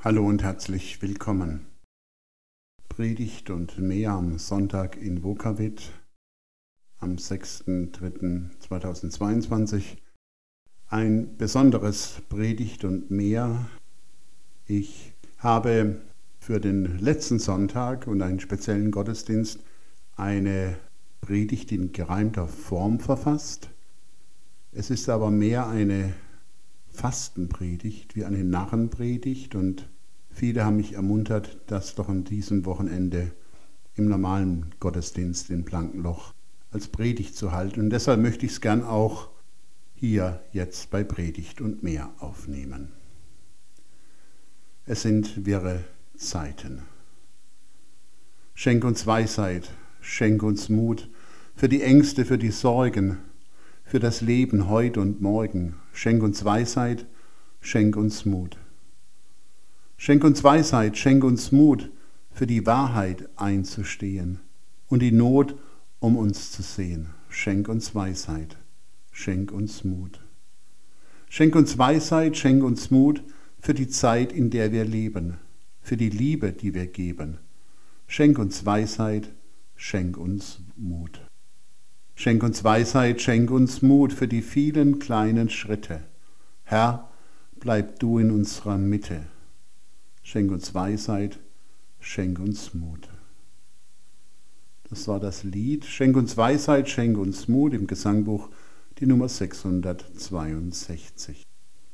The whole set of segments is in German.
Hallo und herzlich willkommen. Predigt und mehr am Sonntag in Vokavit am 6.3.2022. Ein besonderes Predigt und mehr. Ich habe für den letzten Sonntag und einen speziellen Gottesdienst eine Predigt in gereimter Form verfasst. Es ist aber mehr eine Fastenpredigt wie eine Narrenpredigt und viele haben mich ermuntert, das doch an diesem Wochenende im normalen Gottesdienst in Blankenloch als Predigt zu halten. Und deshalb möchte ich es gern auch hier jetzt bei Predigt und mehr aufnehmen. Es sind wirre Zeiten. Schenk uns Weisheit, schenk uns Mut für die Ängste, für die Sorgen, für das Leben heute und morgen. Schenk uns Weisheit, schenk uns Mut. Schenk uns Weisheit, schenk uns Mut, für die Wahrheit einzustehen und die Not um uns zu sehen. Schenk uns Weisheit, schenk uns Mut. Schenk uns Weisheit, schenk uns Mut für die Zeit, in der wir leben, für die Liebe, die wir geben. Schenk uns Weisheit, schenk uns Mut. Schenk uns Weisheit, schenk uns Mut für die vielen kleinen Schritte. Herr, bleib du in unserer Mitte. Schenk uns Weisheit, schenk uns Mut. Das war das Lied Schenk uns Weisheit, schenk uns Mut im Gesangbuch, die Nummer 662.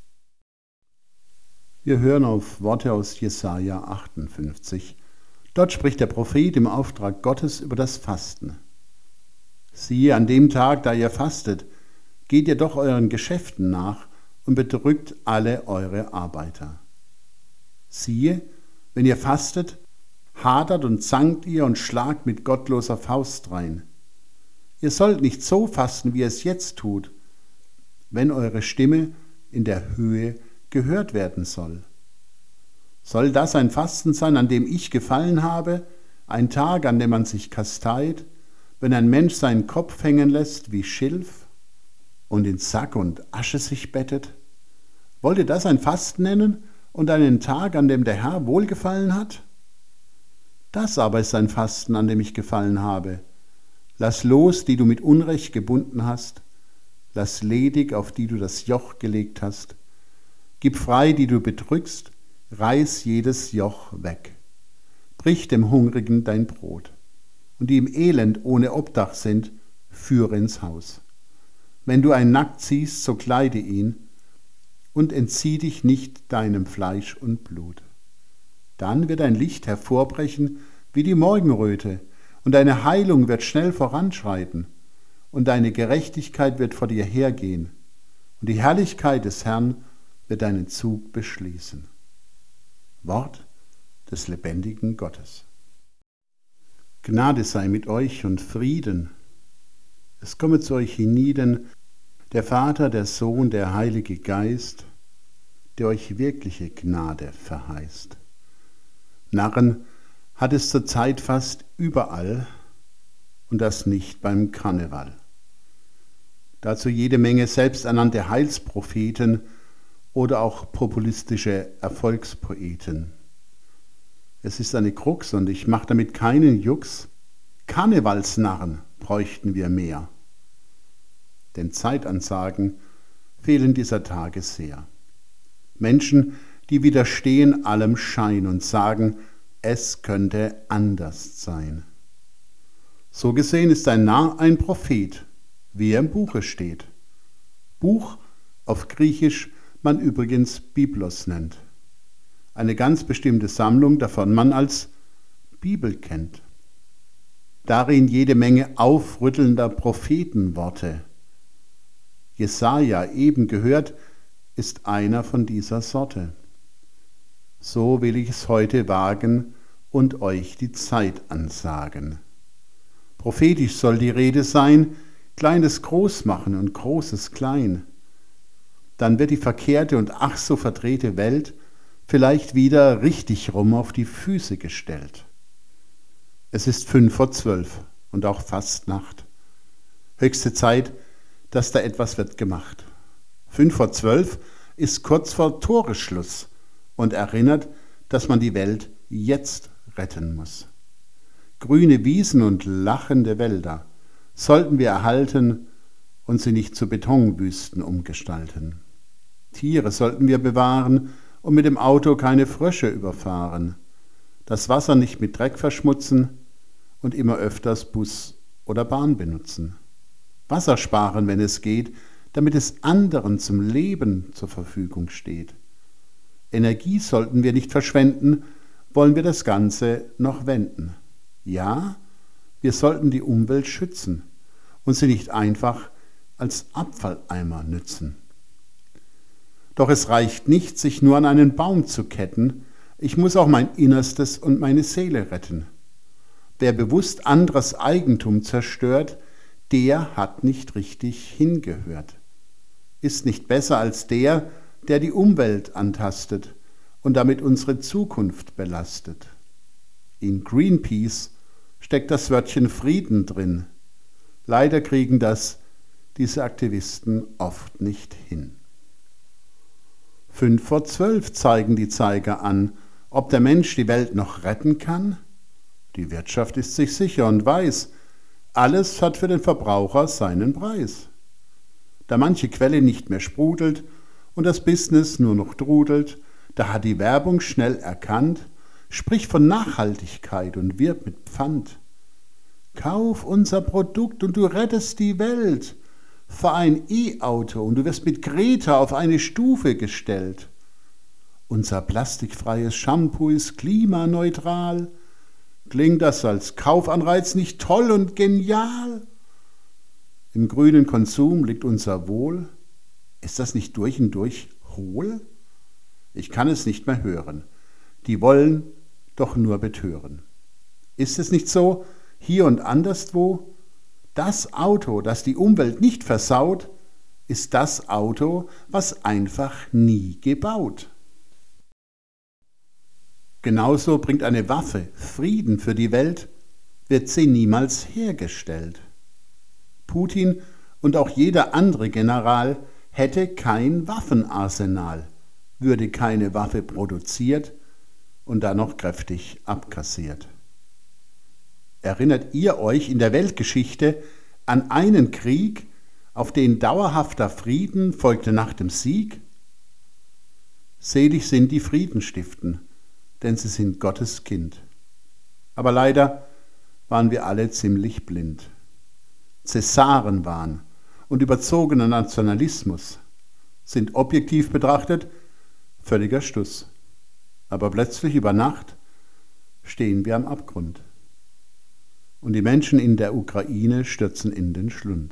Wir hören auf Worte aus Jesaja 58. Dort spricht der Prophet im Auftrag Gottes über das Fasten. Siehe, an dem Tag, da ihr fastet, geht ihr doch euren Geschäften nach und bedrückt alle eure Arbeiter. Siehe, wenn ihr fastet, hadert und zankt ihr und schlagt mit gottloser Faust drein. Ihr sollt nicht so fasten, wie ihr es jetzt tut, wenn eure Stimme in der Höhe gehört werden soll. Soll das ein Fasten sein, an dem ich gefallen habe, ein Tag, an dem man sich kasteit, wenn ein Mensch seinen Kopf hängen lässt wie Schilf und in Sack und Asche sich bettet? Wollt ihr das ein Fasten nennen und einen Tag, an dem der Herr wohlgefallen hat? Das aber ist ein Fasten, an dem ich gefallen habe. Lass los, die du mit Unrecht gebunden hast. Lass ledig, auf die du das Joch gelegt hast. Gib frei, die du bedrückst. Reiß jedes Joch weg. Brich dem Hungrigen dein Brot. Und die im Elend ohne Obdach sind, führe ins Haus. Wenn du einen nackt siehst, so kleide ihn und entzieh dich nicht deinem Fleisch und Blut. Dann wird ein Licht hervorbrechen wie die Morgenröte, und deine Heilung wird schnell voranschreiten, und deine Gerechtigkeit wird vor dir hergehen, und die Herrlichkeit des Herrn wird deinen Zug beschließen. Wort des lebendigen Gottes. Gnade sei mit euch und Frieden. Es komme zu euch hienieden der Vater, der Sohn, der Heilige Geist, der euch wirkliche Gnade verheißt. Narren hat es zurzeit fast überall und das nicht beim Karneval. Dazu jede Menge selbsternannte Heilspropheten oder auch populistische Erfolgspoeten. Es ist eine Krux und ich mache damit keinen Jux. Karnevalsnarren bräuchten wir mehr. Denn Zeitansagen fehlen dieser Tage sehr. Menschen, die widerstehen allem Schein und sagen, es könnte anders sein. So gesehen ist ein Narr ein Prophet, wie er im Buche steht. Buch auf Griechisch man übrigens Biblos nennt. Eine ganz bestimmte Sammlung, davon man als Bibel kennt. Darin jede Menge aufrüttelnder Prophetenworte. Jesaja, eben gehört, ist einer von dieser Sorte. So will ich es heute wagen und euch die Zeit ansagen. Prophetisch soll die Rede sein, Kleines groß machen und Großes klein. Dann wird die verkehrte und ach so verdrehte Welt vielleicht wieder richtig rum auf die Füße gestellt. Es ist 11:55 und auch fast Nacht. Höchste Zeit, dass da etwas wird gemacht. 11:55 ist kurz vor Toresschluss und erinnert, dass man die Welt jetzt retten muss. Grüne Wiesen und lachende Wälder sollten wir erhalten und sie nicht zu Betonwüsten umgestalten. Tiere sollten wir bewahren und mit dem Auto keine Frösche überfahren. Das Wasser nicht mit Dreck verschmutzen und immer öfters Bus oder Bahn benutzen. Wasser sparen, wenn es geht, damit es anderen zum Leben zur Verfügung steht. Energie sollten wir nicht verschwenden, wollen wir das Ganze noch wenden. Ja, wir sollten die Umwelt schützen und sie nicht einfach als Abfalleimer nützen. Doch es reicht nicht, sich nur an einen Baum zu ketten, ich muss auch mein Innerstes und meine Seele retten. Wer bewusst anderes Eigentum zerstört, der hat nicht richtig hingehört. Ist nicht besser als der, der die Umwelt antastet und damit unsere Zukunft belastet. In Greenpeace steckt das Wörtchen Frieden drin. Leider kriegen das diese Aktivisten oft nicht hin. 11:55 zeigen die Zeiger an, ob der Mensch die Welt noch retten kann. Die Wirtschaft ist sich sicher und weiß, alles hat für den Verbraucher seinen Preis. Da manche Quelle nicht mehr sprudelt und das Business nur noch trudelt, da hat die Werbung schnell erkannt, spricht von Nachhaltigkeit und wirbt mit Pfand. Kauf unser Produkt und du rettest die Welt. Fahr ein E-Auto und du wirst mit Greta auf eine Stufe gestellt. Unser plastikfreies Shampoo ist klimaneutral. Klingt das als Kaufanreiz nicht toll und genial? Im grünen Konsum liegt unser Wohl. Ist das nicht durch und durch hohl? Ich kann es nicht mehr hören. Die wollen doch nur betören. Ist es nicht so, hier und anderswo? Das Auto, das die Umwelt nicht versaut, ist das Auto, was einfach nie gebaut. Genauso bringt eine Waffe Frieden für die Welt, wird sie niemals hergestellt. Putin und auch jeder andere General hätte kein Waffenarsenal, würde keine Waffe produziert und dann noch kräftig abkassiert. Erinnert ihr euch in der Weltgeschichte an einen Krieg, auf den dauerhafter Frieden folgte nach dem Sieg? Selig sind die Frieden stiften, denn sie sind Gottes Kind. Aber leider waren wir alle ziemlich blind. Cäsarenwahn und überzogener Nationalismus sind objektiv betrachtet völliger Stuss. Aber plötzlich über Nacht stehen wir am Abgrund. Und die Menschen in der Ukraine stürzen in den Schlund.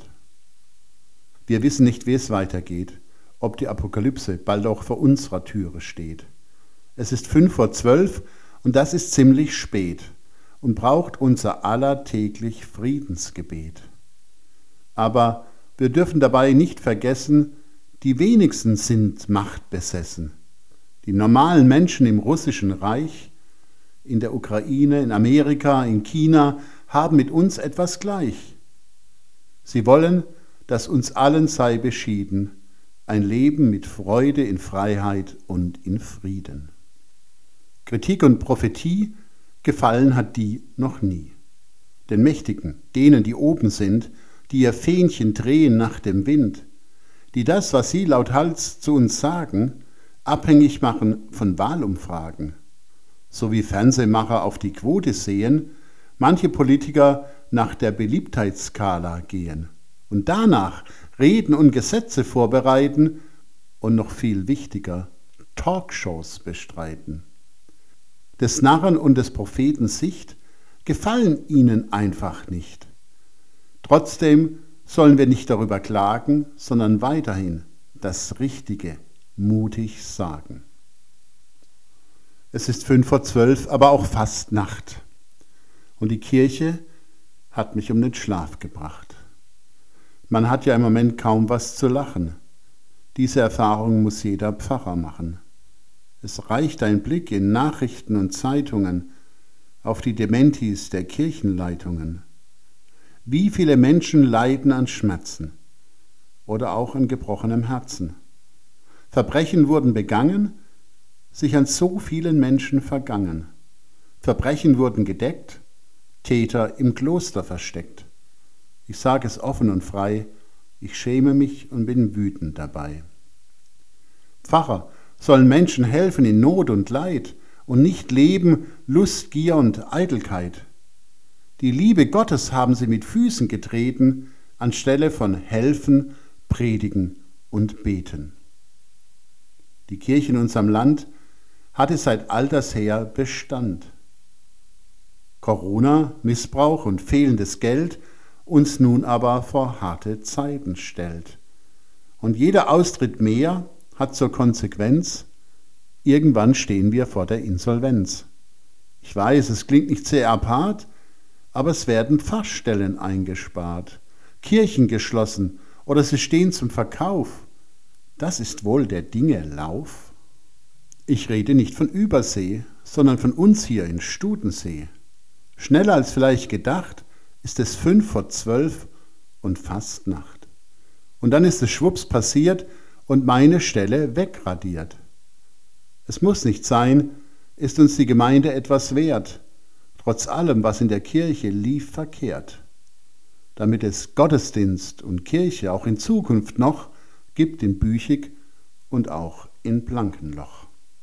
Wir wissen nicht, wie es weitergeht, ob die Apokalypse bald auch vor unserer Türe steht. Es ist 11:55 und das ist ziemlich spät und braucht unser aller täglich Friedensgebet. Aber wir dürfen dabei nicht vergessen, die wenigsten sind machtbesessen. Die normalen Menschen im russischen Reich, in der Ukraine, in Amerika, in China haben mit uns etwas gleich. Sie wollen, dass uns allen sei beschieden, ein Leben mit Freude in Freiheit und in Frieden. Kritik und Prophetie gefallen hat die noch nie. Den Mächtigen, denen, die oben sind, die ihr Fähnchen drehen nach dem Wind, die das, was sie lauthals zu uns sagen, abhängig machen von Wahlumfragen. So wie Fernsehmacher auf die Quote sehen, manche Politiker nach der Beliebtheitsskala gehen und danach Reden und Gesetze vorbereiten und noch viel wichtiger, Talkshows bestreiten. Des Narren und des Propheten Sicht gefallen ihnen einfach nicht. Trotzdem sollen wir nicht darüber klagen, sondern weiterhin das Richtige mutig sagen. Es ist 11:55, aber auch fast Nacht. Und die Kirche hat mich um den Schlaf gebracht. Man hat ja im Moment kaum was zu lachen. Diese Erfahrung muss jeder Pfarrer machen. Es reicht ein Blick in Nachrichten und Zeitungen auf die Dementis der Kirchenleitungen. Wie viele Menschen leiden an Schmerzen oder auch an gebrochenem Herzen. Verbrechen wurden begangen, sich an so vielen Menschen vergangen. Verbrechen wurden gedeckt, Täter im Kloster versteckt. Ich sage es offen und frei, ich schäme mich und bin wütend dabei. Pfarrer sollen Menschen helfen in Not und Leid und nicht leben Lust, Gier und Eitelkeit. Die Liebe Gottes haben sie mit Füßen getreten, anstelle von helfen, predigen und beten. Die Kirche in unserem Land hatte seit alters her Bestand. Corona, Missbrauch und fehlendes Geld uns nun aber vor harte Zeiten stellt. Und jeder Austritt mehr hat zur Konsequenz, irgendwann stehen wir vor der Insolvenz. Ich weiß, es klingt nicht sehr apart, aber es werden Pfarrstellen eingespart, Kirchen geschlossen oder sie stehen zum Verkauf. Das ist wohl der Dinge Lauf. Ich rede nicht von Übersee, sondern von uns hier in Studensee. Schneller als vielleicht gedacht ist es 11:55 und fast Nacht. Und dann ist es schwupps passiert und meine Stelle wegradiert. Es muss nicht sein, ist uns die Gemeinde etwas wert, trotz allem, was in der Kirche lief, verkehrt. Damit es Gottesdienst und Kirche auch in Zukunft noch gibt in Büchig und auch in Blankenloch.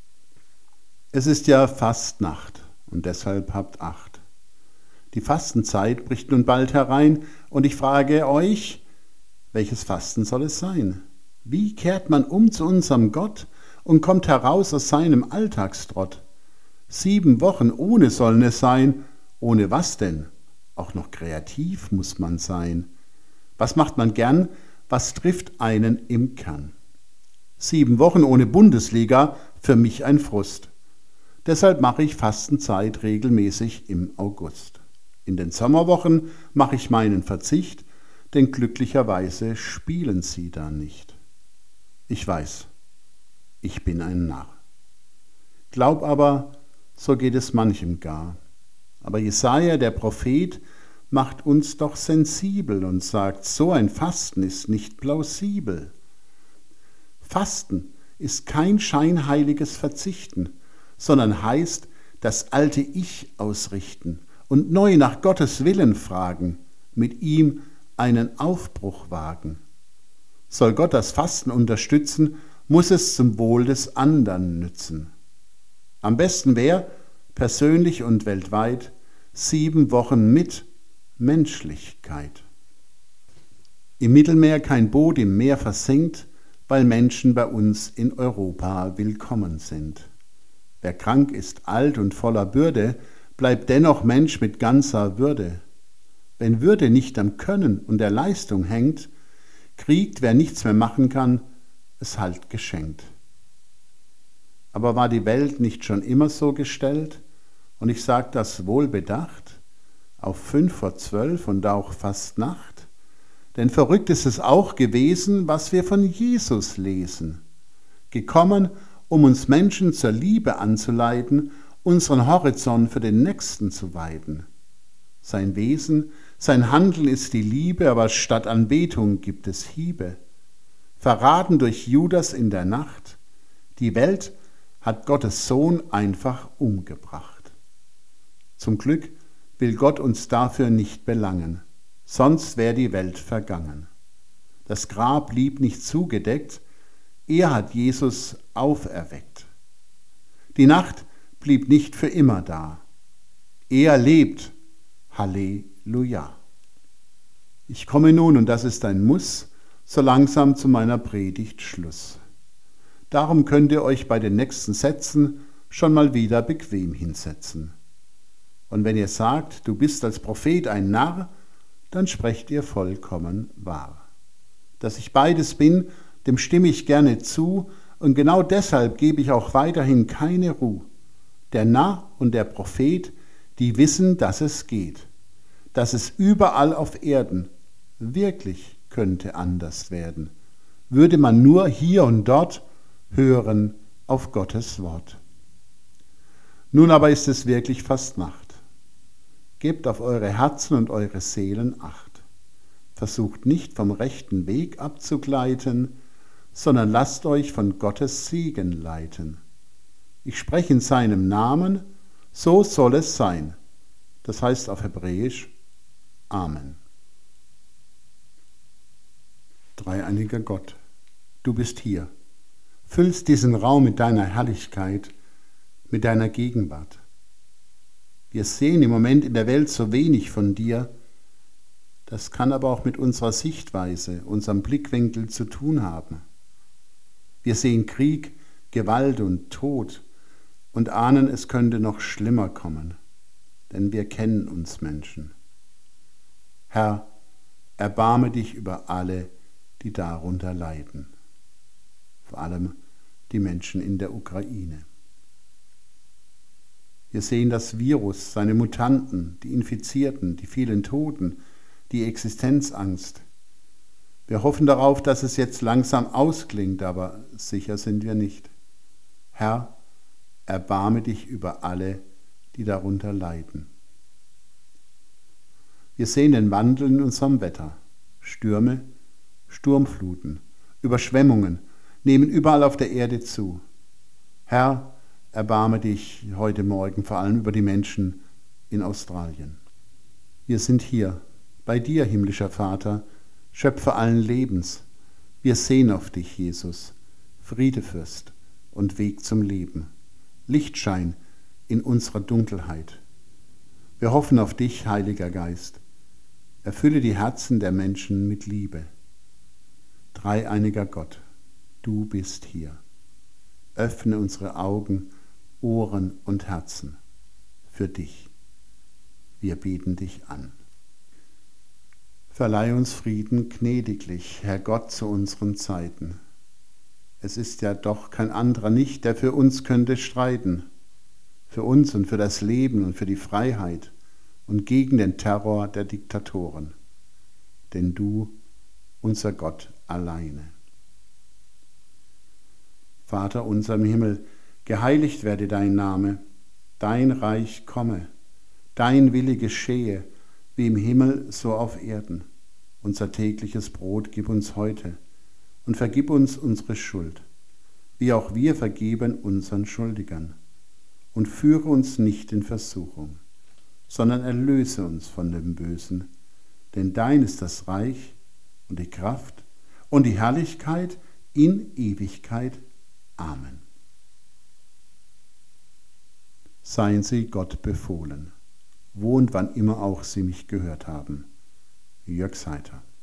Es ist ja Fastnacht und deshalb habt Acht. Die Fastenzeit bricht nun bald herein und ich frage euch, welches Fasten soll es sein? Wie kehrt man um zu unserem Gott und kommt heraus aus seinem Alltagstrott? 7 Wochen ohne sollen es sein. Ohne was denn? Auch noch kreativ muss man sein. Was macht man gern? Was trifft einen im Kern? 7 Wochen ohne Bundesliga, für mich ein Frust. Deshalb mache ich Fastenzeit regelmäßig im August. In den Sommerwochen mache ich meinen Verzicht, denn glücklicherweise spielen sie da nicht. Ich weiß, ich bin ein Narr. Glaub aber, so geht es manchem gar. Aber Jesaja, der Prophet, macht uns doch sensibel und sagt, so ein Fasten ist nicht plausibel. Fasten ist kein scheinheiliges Verzichten, sondern heißt, das alte Ich ausrichten und neu nach Gottes Willen fragen, mit ihm einen Aufbruch wagen. Soll Gott das Fasten unterstützen, muss es zum Wohl des anderen nützen. Am besten wäre, persönlich und weltweit, 7 Wochen mit Menschlichkeit. Im Mittelmeer kein Boot im Meer versinkt, weil Menschen bei uns in Europa willkommen sind. Wer krank ist, alt und voller Bürde, bleibt dennoch Mensch mit ganzer Würde. Wenn Würde nicht am Können und der Leistung hängt, kriegt, wer nichts mehr machen kann, es halt geschenkt. Aber war die Welt nicht schon immer so gestellt? Und ich sag das wohlbedacht, auf 11:55 und auch fast Nacht? Denn verrückt ist es auch gewesen, was wir von Jesus lesen. Gekommen, um uns Menschen zur Liebe anzuleiten, unseren Horizont für den Nächsten zu weiten. Sein Wesen, sein Handeln ist die Liebe, aber statt Anbetung gibt es Hiebe. Verraten durch Judas in der Nacht, die Welt hat Gottes Sohn einfach umgebracht. Zum Glück will Gott uns dafür nicht belangen, sonst wäre die Welt vergangen. Das Grab blieb nicht zugedeckt, er hat Jesus auferweckt. Die Nacht blieb nicht für immer da. Er lebt. Halleluja. Ich komme nun, und das ist ein Muss, so langsam zu meiner Predigt Schluss. Darum könnt ihr euch bei den nächsten Sätzen schon mal wieder bequem hinsetzen. Und wenn ihr sagt, du bist als Prophet ein Narr, dann sprecht ihr vollkommen wahr. Dass ich beides bin, dem stimme ich gerne zu, und genau deshalb gebe ich auch weiterhin keine Ruhe. Der Narr und der Prophet, die wissen, dass es geht, dass es überall auf Erden wirklich könnte anders werden, würde man nur hier und dort hören auf Gottes Wort. Nun aber ist es wirklich fast Nacht. Gebt auf eure Herzen und eure Seelen Acht. Versucht nicht vom rechten Weg abzugleiten, sondern lasst euch von Gottes Segen leiten. Ich spreche in seinem Namen, so soll es sein. Das heißt auf Hebräisch Amen. Dreieiniger Gott, du bist hier, füllst diesen Raum mit deiner Herrlichkeit, mit deiner Gegenwart. Wir sehen im Moment in der Welt so wenig von dir, das kann aber auch mit unserer Sichtweise, unserem Blickwinkel zu tun haben. Wir sehen Krieg, Gewalt und Tod und ahnen, es könnte noch schlimmer kommen, denn wir kennen uns Menschen. Herr, erbarme dich über alle, die darunter leiden, vor allem die Menschen in der Ukraine. Wir sehen das Virus, seine Mutanten, die Infizierten, die vielen Toten, die Existenzangst. Wir hoffen darauf, dass es jetzt langsam ausklingt, aber sicher sind wir nicht. Herr, erbarme dich über alle, die darunter leiden. Wir sehen den Wandel in unserem Wetter. Stürme, Sturmfluten, Überschwemmungen nehmen überall auf der Erde zu. Herr, erbarme dich heute Morgen vor allem über die Menschen in Australien. Wir sind hier, bei dir, himmlischer Vater, Schöpfer allen Lebens. Wir sehen auf dich, Jesus, Friedefürst und Weg zum Leben, Lichtschein in unserer Dunkelheit. Wir hoffen auf dich, Heiliger Geist. Erfülle die Herzen der Menschen mit Liebe. Dreieiniger Gott, du bist hier. Öffne unsere Augen, Ohren und Herzen für dich. Wir beten dich an. Verleih uns Frieden gnädiglich, Herr Gott, zu unseren Zeiten. Es ist ja doch kein anderer nicht, der für uns könnte streiten, für uns und für das Leben und für die Freiheit und gegen den Terror der Diktatoren. Denn du, unser Gott, alleine. Vater unser im Himmel, geheiligt werde dein Name, dein Reich komme, dein Wille geschehe, wie im Himmel, so auf Erden. Unser tägliches Brot gib uns heute und vergib uns unsere Schuld, wie auch wir vergeben unseren Schuldigern. Und führe uns nicht in Versuchung, sondern erlöse uns von dem Bösen. Denn dein ist das Reich und die Kraft und die Herrlichkeit in Ewigkeit. Amen. Seien Sie Gott befohlen, wo und wann immer auch Sie mich gehört haben. Jörg Seiter.